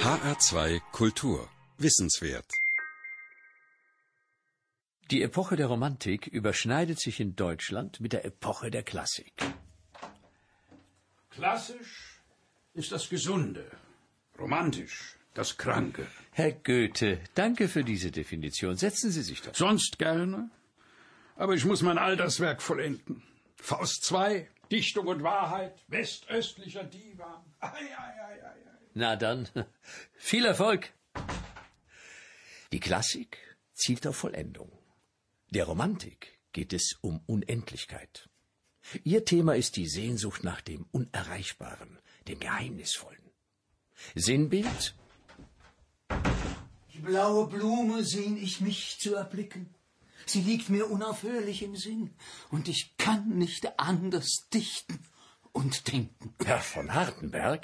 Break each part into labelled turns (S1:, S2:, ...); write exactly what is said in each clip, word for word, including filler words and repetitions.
S1: H R zwei Kultur. Wissenswert.
S2: Die Epoche der Romantik überschneidet sich in Deutschland mit der Epoche der Klassik.
S3: Klassisch ist das Gesunde, romantisch das Kranke.
S2: Herr Goethe, danke für diese Definition. Setzen Sie sich doch.
S3: Sonst gerne, aber ich muss mein Alterswerk vollenden. Faust zwei, Dichtung und Wahrheit, westöstlicher Divan. Ei, ei, ei, ei, ei.
S2: Na dann, viel Erfolg. Die Klassik zielt auf Vollendung. Der Romantik geht es um Unendlichkeit. Ihr Thema ist die Sehnsucht nach dem Unerreichbaren, dem Geheimnisvollen. Sinnbild?
S4: Die blaue Blume sehn ich mich zu erblicken. Sie liegt mir unaufhörlich im Sinn, und ich kann nicht anders dichten und denken.
S2: Herr von Hardenberg?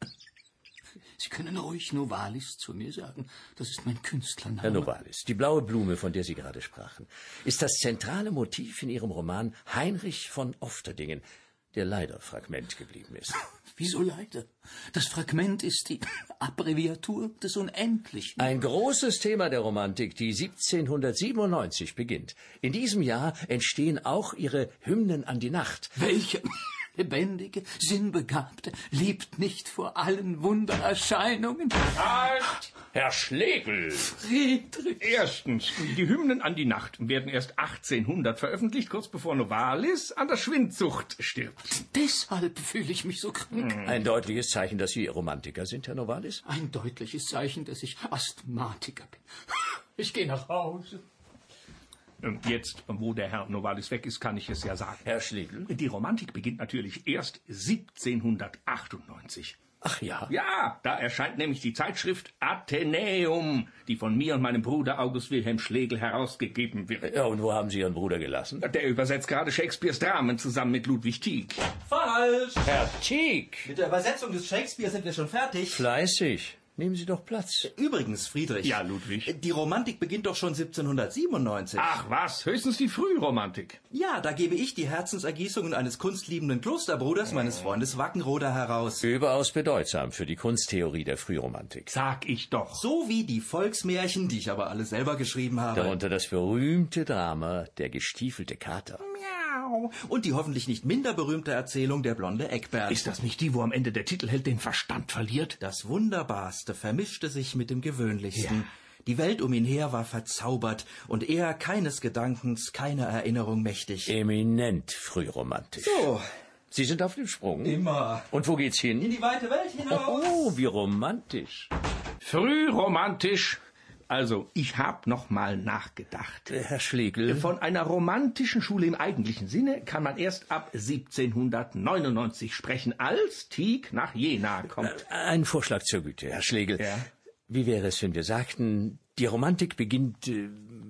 S4: Sie können ruhig Novalis zu mir sagen. Das ist mein Künstlername.
S2: Herr Novalis, die blaue Blume, von der Sie gerade sprachen, ist das zentrale Motiv in Ihrem Roman Heinrich von Ofterdingen, der leider Fragment geblieben ist.
S4: Wieso leider? Das Fragment ist die Abbreviatur des Unendlichen.
S2: Ein großes Thema der Romantik, die siebzehnhundertsiebenundneunzig beginnt. In diesem Jahr entstehen auch ihre Hymnen an die Nacht.
S4: Welche lebendige, sinnbegabte lebt nicht vor allen Wundererscheinungen?
S5: Halt!
S2: Herr Schlegel!
S4: Friedrich!
S5: Erstens, die Hymnen an die Nacht werden erst achtzehnhundert veröffentlicht, kurz bevor Novalis an der Schwindsucht stirbt.
S4: Deshalb fühle ich mich so krank.
S2: Hm. Ein deutliches Zeichen, dass Sie Romantiker sind, Herr Novalis?
S4: Ein deutliches Zeichen, dass ich Asthmatiker bin. Ich gehe nach Hause.
S5: Jetzt, wo der Herr Novalis weg ist, kann ich es ja sagen.
S2: Herr Schlegel?
S5: Die Romantik beginnt natürlich erst siebzehnhundertachtundneunzig.
S2: Ach ja?
S5: Ja, da erscheint nämlich die Zeitschrift Athenäum, die von mir und meinem Bruder August Wilhelm Schlegel herausgegeben wird.
S2: Ja, und wo haben Sie Ihren Bruder gelassen?
S5: Der übersetzt gerade Shakespeares Dramen zusammen mit Ludwig Tieck.
S6: Falsch!
S2: Herr Tieck!
S6: Mit der Übersetzung des Shakespeare sind wir schon fertig.
S2: Fleißig. Nehmen Sie doch Platz.
S6: Übrigens, Friedrich.
S5: Ja, Ludwig.
S6: Die Romantik beginnt doch schon siebzehnhundertsiebenundneunzig.
S5: Ach was, höchstens die Frühromantik.
S6: Ja, da gebe ich die Herzensergießungen eines kunstliebenden Klosterbruders meines Freundes Wackenroder heraus.
S2: Überaus bedeutsam für die Kunsttheorie der Frühromantik.
S5: Sag ich doch.
S6: So wie die Volksmärchen, die ich aber alle selber geschrieben habe.
S2: Darunter das berühmte Drama Der gestiefelte Kater.
S6: Und die hoffentlich nicht minder berühmte Erzählung Der blonde Eckbert.
S5: Ist das nicht die, wo am Ende der Titelheld den Verstand verliert?
S6: Das Wunderbarste vermischte sich mit dem Gewöhnlichsten.
S5: Ja.
S6: Die Welt um ihn her war verzaubert und er keines Gedankens, keiner Erinnerung mächtig.
S2: Eminent frühromantisch.
S6: So.
S2: Sie sind auf dem Sprung?
S6: Immer.
S2: Und wo geht's hin?
S6: In die weite Welt hinaus.
S2: Oh, wie romantisch.
S5: Frühromantisch. Also, ich hab noch mal nachgedacht.
S2: Herr Schlegel.
S5: Von einer romantischen Schule im eigentlichen Sinne kann man erst ab siebzehnhundertneunundneunzig sprechen, als Tieck nach Jena kommt.
S2: Ein Vorschlag zur Güte, Herr Schlegel.
S5: Ja?
S2: Wie wäre es, wenn wir sagten, die Romantik beginnt äh,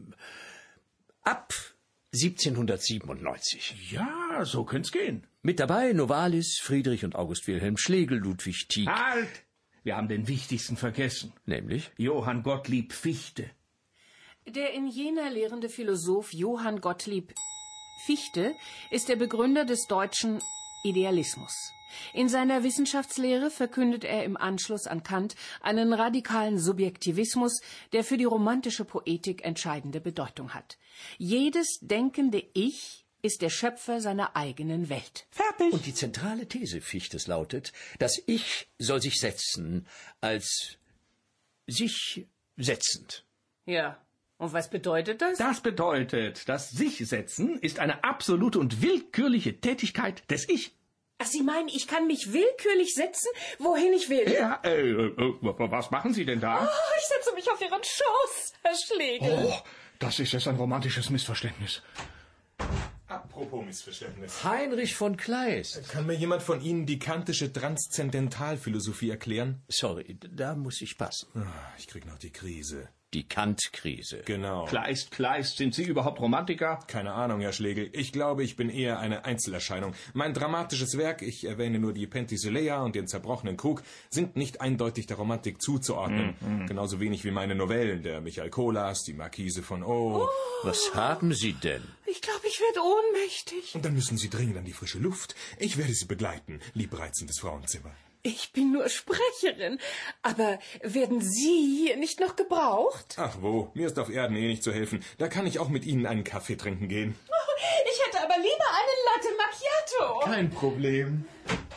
S2: ab siebzehnhundertsiebenundneunzig?
S5: Ja, so könnte's gehen.
S2: Mit dabei Novalis, Friedrich und August Wilhelm Schlegel, Ludwig Tieck.
S5: Halt! Wir haben den wichtigsten vergessen.
S2: Nämlich?
S5: Johann Gottlieb Fichte.
S7: Der in Jena lehrende Philosoph Johann Gottlieb Fichte ist der Begründer des deutschen Idealismus. In seiner Wissenschaftslehre verkündet er im Anschluss an Kant einen radikalen Subjektivismus, der für die romantische Poetik entscheidende Bedeutung hat. Jedes denkende Ich ist der Schöpfer seiner eigenen Welt.
S2: Fertig. Und die zentrale These Fichtes lautet, das Ich soll sich setzen als sich setzend.
S7: Ja, und was bedeutet das?
S5: Das bedeutet, das Sich-Setzen ist eine absolute und willkürliche Tätigkeit des Ich.
S7: Ach, Sie meinen, ich kann mich willkürlich setzen, wohin ich will?
S5: Ja, äh, äh, was machen Sie denn da?
S7: Oh, ich setze mich auf Ihren Schoß, Herr Schlegel.
S5: Oh, das ist jetzt ein romantisches Missverständnis.
S8: Apropos Missverständnis.
S2: Heinrich von Kleist.
S8: Kann mir jemand von Ihnen die kantische Transzendentalphilosophie erklären?
S2: Sorry, da muss ich passen.
S8: Ich krieg noch die Krise.
S2: Die Kant-Krise.
S8: Genau.
S5: Kleist, Kleist, sind Sie überhaupt Romantiker?
S8: Keine Ahnung, Herr Schlegel. Ich glaube, ich bin eher eine Einzelerscheinung. Mein dramatisches Werk, ich erwähne nur die Penthesilea und den zerbrochenen Krug, sind nicht eindeutig der Romantik zuzuordnen. Mm, mm. Genauso wenig wie meine Novellen, der Michael Kolas, die Marquise von O.
S2: Oh. Was haben Sie denn?
S7: Ich glaube, ich werde ohnmächtig.
S8: Und dann müssen Sie dringend an die frische Luft. Ich werde Sie begleiten, liebreizendes Frauenzimmer.
S7: Ich bin nur Sprecherin. Aber werden Sie nicht noch gebraucht?
S8: Ach wo, mir ist auf Erden eh nicht zu helfen. Da kann ich auch mit Ihnen einen Kaffee trinken gehen.
S7: Ich hätte aber lieber eine Latte Macchiato.
S8: Kein Problem.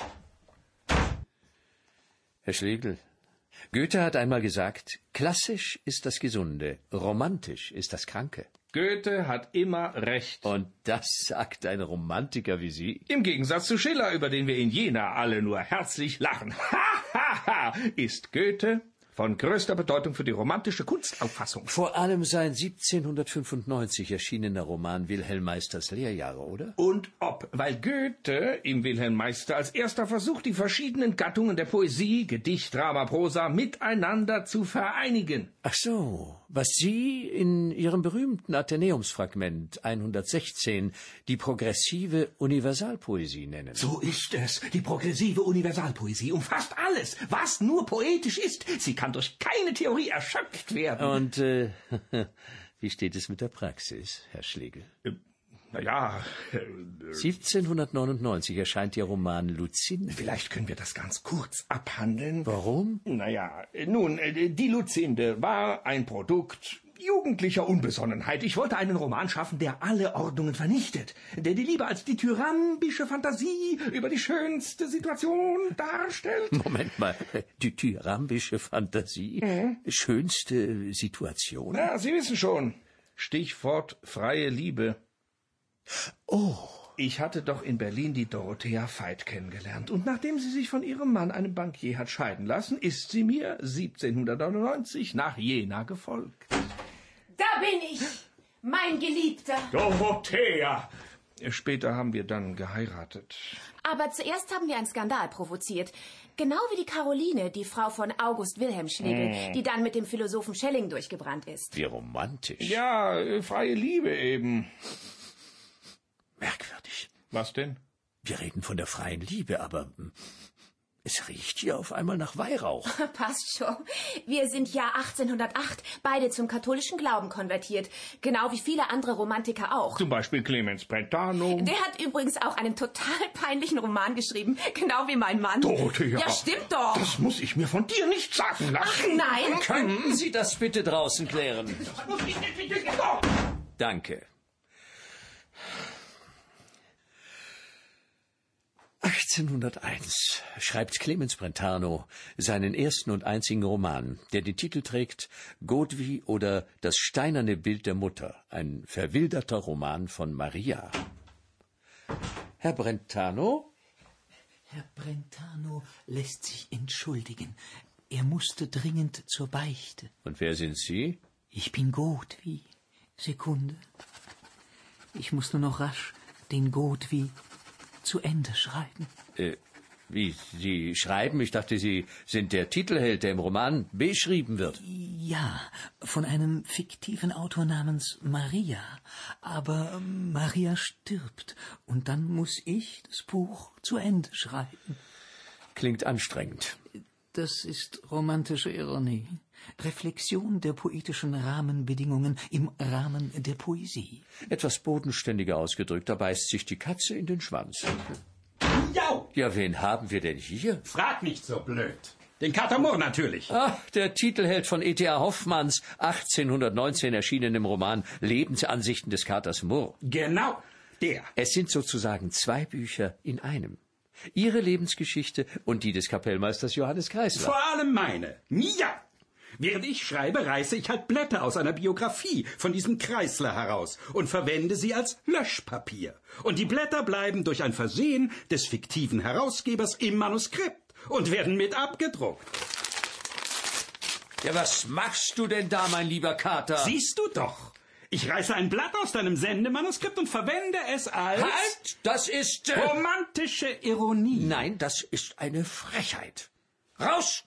S2: Herr Schlegel, Goethe hat einmal gesagt, klassisch ist das Gesunde, romantisch ist das Kranke.
S5: Goethe hat immer recht.
S2: Und das sagt ein Romantiker wie Sie?
S5: Im Gegensatz zu Schiller, über den wir in Jena alle nur herzlich lachen. Ha, ha, ha, ist Goethe von größter Bedeutung für die romantische Kunstauffassung.
S2: Vor allem sein siebzehnhundertfünfundneunzig erschienener Roman Wilhelm Meisters Lehrjahre, oder?
S5: Und ob, weil Goethe im Wilhelm Meister als erster versucht, die verschiedenen Gattungen der Poesie, Gedicht, Drama, Prosa miteinander zu vereinigen.
S2: Ach so, was Sie in Ihrem berühmten Athenäumsfragment hundertsechzehn die progressive Universalpoesie nennen.
S5: So ist es. Die progressive Universalpoesie umfasst alles, was nur poetisch ist. Sie kann durch keine Theorie erschöpft werden.
S2: Und äh, wie steht es mit der Praxis, Herr Schlegel?
S5: Äh, na ja, äh,
S2: siebzehnhundertneunundneunzig erscheint Ihr Roman Lucinde.
S5: Vielleicht können wir das ganz kurz abhandeln.
S2: Warum?
S5: Naja, nun, äh, die Lucinde war ein Produkt jugendlicher Unbesonnenheit. Ich wollte einen Roman schaffen, der alle Ordnungen vernichtet, der die Liebe als die tyrambische Fantasie über die schönste Situation darstellt.
S2: Moment mal, die tyrambische Fantasie? Mhm. Schönste Situation?
S5: Ja, Sie wissen schon. Stichwort freie Liebe.
S2: Oh.
S5: Ich hatte doch in Berlin die Dorothea Veit kennengelernt. Und nachdem sie sich von ihrem Mann, einem Bankier, hat scheiden lassen, ist sie mir siebzehnhundertneunundneunzig nach Jena gefolgt.
S7: Da bin ich, mein Geliebter.
S5: Dorothea! Später haben wir dann geheiratet.
S9: Aber zuerst haben wir einen Skandal provoziert. Genau wie die Caroline, die Frau von August Wilhelm Schlegel, mm. die dann mit dem Philosophen Schelling durchgebrannt ist.
S2: Wie romantisch.
S5: Ja, freie Liebe eben.
S2: Merkwürdig.
S5: Was denn?
S2: Wir reden von der freien Liebe, aber es riecht hier auf einmal nach Weihrauch.
S9: Passt schon. Wir sind ja achtzehnhundertacht beide zum katholischen Glauben konvertiert. Genau wie viele andere Romantiker auch.
S5: Zum Beispiel Clemens Brentano.
S9: Der hat übrigens auch einen total peinlichen Roman geschrieben. Genau wie mein Mann.
S5: Dorothea.
S9: Ja, stimmt doch.
S5: Das muss ich mir von dir nicht sagen lassen.
S9: Ach, nein.
S2: Könnten Sie das bitte draußen klären?
S5: Das muss ich nicht.
S2: Danke. achtzehnhunderteins schreibt Clemens Brentano seinen ersten und einzigen Roman, der den Titel trägt Godwin oder Das steinerne Bild der Mutter, ein verwilderter Roman von Maria. Herr Brentano?
S4: Herr Brentano lässt sich entschuldigen. Er musste dringend zur Beichte.
S2: Und wer sind Sie?
S4: Ich bin Godwin. Sekunde. Ich muss nur noch rasch den Godwin zu Ende schreiben.
S2: Äh, wie, Sie schreiben? Ich dachte, Sie sind der Titelheld, der im Roman beschrieben wird.
S4: Ja, von einem fiktiven Autor namens Maria. Aber Maria stirbt und dann muss ich das Buch zu Ende schreiben.
S2: Klingt anstrengend.
S4: Das ist romantische Ironie. Reflexion der poetischen Rahmenbedingungen im Rahmen der Poesie.
S2: Etwas bodenständiger ausgedrückt, da beißt sich die Katze in den Schwanz.
S3: Ja!
S2: Ja, wen haben wir denn hier?
S3: Frag nicht so blöd. Den Kater Murr natürlich.
S2: Ach, der Titelheld von E T A Hoffmanns achtzehnhundertneunzehn erschienenem Roman Lebensansichten des Katers Murr.
S3: Genau, der.
S2: Es sind sozusagen zwei Bücher in einem. Ihre Lebensgeschichte und die des Kapellmeisters Johannes Kreisler.
S3: Vor allem meine. Ja! Während ich schreibe, reiße ich halt Blätter aus einer Biografie von diesem Kreisler heraus und verwende sie als Löschpapier. Und die Blätter bleiben durch ein Versehen des fiktiven Herausgebers im Manuskript und werden mit abgedruckt.
S2: Ja, was machst du denn da, mein lieber Kater?
S3: Siehst du doch. Ich reiße ein Blatt aus deinem Sendemanuskript und verwende es als...
S2: Halt! Das ist... Äh,
S3: romantische Ironie.
S2: Nein, das ist eine Frechheit. Raus!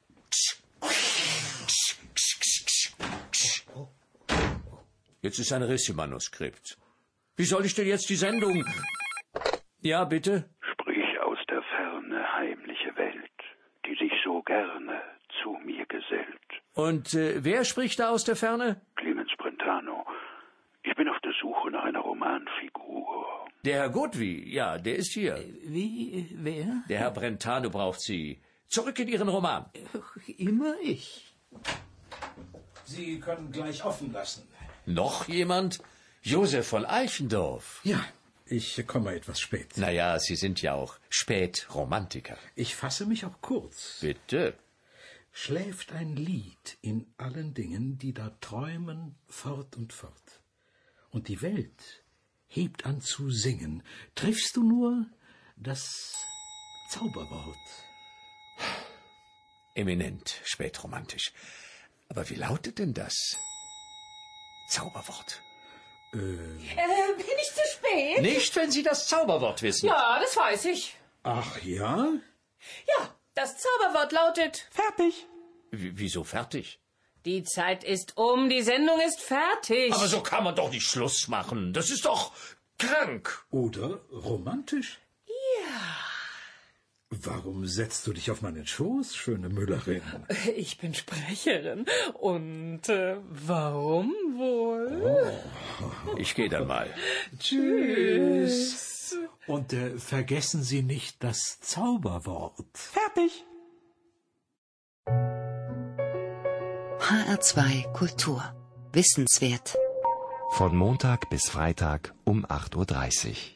S2: Jetzt ist ein Riss im Manuskript. Wie soll ich denn jetzt die Sendung... Ja, bitte?
S10: Sprich aus der Ferne, heimliche Welt, die sich so gerne zu mir gesellt.
S2: Und äh, wer spricht da aus der Ferne?
S10: Clemens Brentano. Ich bin auf der Suche nach einer Romanfigur.
S2: Der Herr Godwin, ja, der ist hier.
S4: Wie, wer?
S2: Der Herr Brentano braucht Sie. zurück in Ihren Roman.
S4: Immer ich.
S11: Sie können gleich offen lassen.
S2: Noch jemand? Josef von Eichendorff.
S11: Ja, ich komme etwas spät.
S2: Naja, Sie sind ja auch Spätromantiker.
S11: Ich fasse mich auch kurz.
S2: Bitte.
S11: Schläft ein Lied in allen Dingen, die da träumen, fort und fort. Und die Welt hebt an zu singen. Triffst du nur das Zauberwort?
S2: Eminent spätromantisch. Aber wie lautet denn das Zauberwort?
S11: Äh,
S7: Äh, bin ich zu spät?
S2: Nicht, wenn Sie das Zauberwort wissen.
S7: Ja, das weiß ich.
S11: ach ja?
S7: Ja, das Zauberwort lautet
S3: Fertig.
S2: W- Wieso fertig?
S7: Die Zeit ist um, die Sendung ist fertig.
S2: Aber so kann man doch nicht Schluss machen. Das ist doch krank.
S11: Oder romantisch?
S7: Ja.
S11: Warum setzt du dich auf meinen Schoß, schöne Müllerin?
S7: Ich bin Sprecherin. Und äh, warum wohl?
S2: Ich gehe dann mal.
S11: Tschüss. Und äh, vergessen Sie nicht das Zauberwort.
S3: Fertig.
S12: H R zwei Kultur. Wissenswert.
S13: Von Montag bis Freitag um acht Uhr dreißig.